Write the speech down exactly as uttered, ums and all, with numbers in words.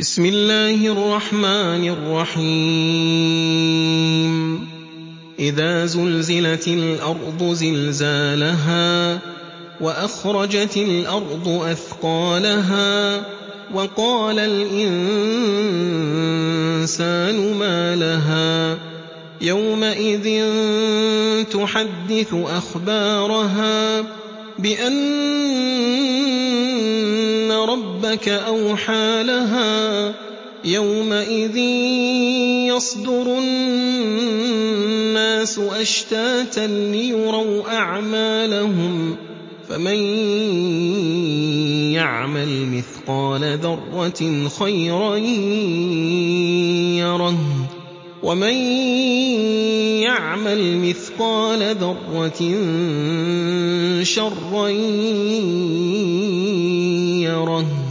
بسم الله الرحمن الرحيم إذا زلزلت الأرض زلزالها وأخرجت الأرض أثقالها وقال الإنسان ما لها يومئذ تحدث أخبارها بأن ربك أوحى لها يومئذ يصدر الناس أشتاتا ليروا أعمالهم فمن يعمل مثقال ذرة خيرا يره ومن يعمل مثقال ذرة شرا يره